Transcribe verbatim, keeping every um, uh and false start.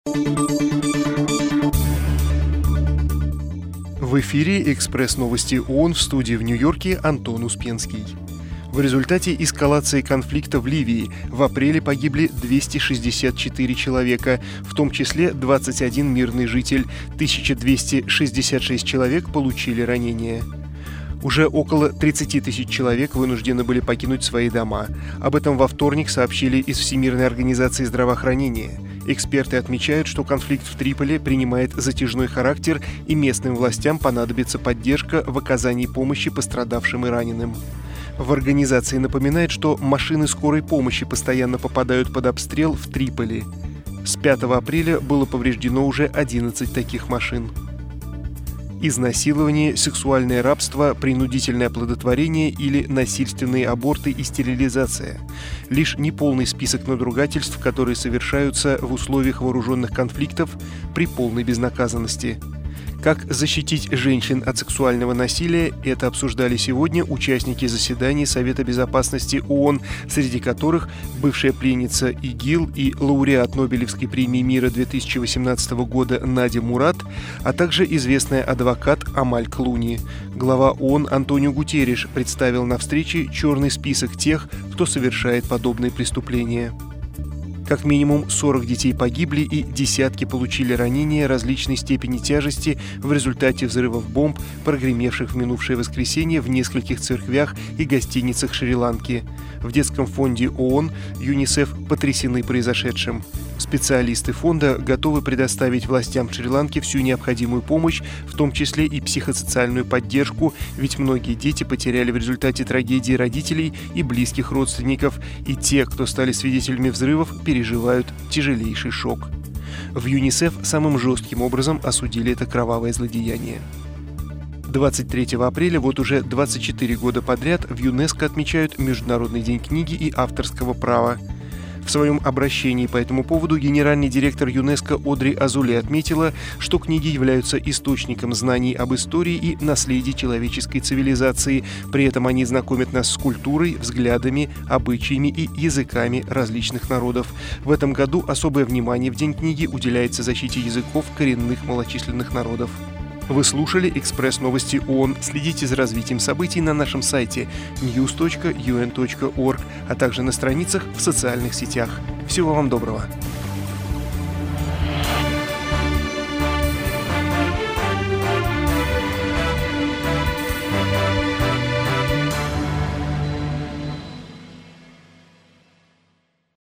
В эфире «Экспресс-новости ООН», в студии в Нью-Йорке Антон Успенский. В результате эскалации конфликта в Ливии в апреле погибли двести шестьдесят четыре человека, в том числе двадцать один мирный житель, тысяча двести шестьдесят шесть человек получили ранения. Уже около тридцать тысяч человек вынуждены были покинуть свои дома. Об этом во вторник сообщили из Всемирной организации здравоохранения. Эксперты отмечают, что конфликт в Триполи принимает затяжной характер, и местным властям понадобится поддержка в оказании помощи пострадавшим и раненым. В организации напоминают, что машины скорой помощи постоянно попадают под обстрел в Триполи. С пятого апреля было повреждено уже одиннадцать таких машин. Изнасилование, сексуальное рабство, принудительное оплодотворение или насильственные аборты и стерилизация. Лишь неполный список надругательств, которые совершаются в условиях вооруженных конфликтов при полной безнаказанности. Как защитить женщин от сексуального насилия, это обсуждали сегодня участники заседания Совета безопасности ООН, среди которых бывшая пленница ИГИЛ и лауреат Нобелевской премии мира две тысячи восемнадцатого года Надя Мурад, а также известный адвокат Амаль Клуни. Глава ООН Антонио Гутерриш представил на встрече черный список тех, кто совершает подобные преступления. Как минимум сорок детей погибли и десятки получили ранения различной степени тяжести в результате взрывов бомб, прогремевших в минувшее воскресенье в нескольких церквях и гостиницах Шри-Ланки. В детском фонде ООН ЮНИСЕФ потрясены произошедшим. Специалисты фонда готовы предоставить властям Шри-Ланки всю необходимую помощь, в том числе и психосоциальную поддержку, ведь многие дети потеряли в результате трагедии родителей и близких родственников, и те, кто стали свидетелями взрывов, переживают тяжелейший шок. В ЮНИСЕФ самым жестким образом осудили это кровавое злодеяние. двадцать третьего апреля, вот уже двадцать четыре года подряд, в ЮНЕСКО отмечают Международный день книги и авторского права. В своем обращении по этому поводу генеральный директор ЮНЕСКО Одри Азуле отметила, что книги являются источником знаний об истории и наследии человеческой цивилизации. При этом они знакомят нас с культурой, взглядами, обычаями и языками различных народов. В этом году особое внимание в День книги уделяется защите языков коренных малочисленных народов. Вы слушали «Экспресс-новости ООН». Следите за развитием событий на нашем сайте ньюс точка ю эн точка орг, а также на страницах в социальных сетях. Всего вам доброго!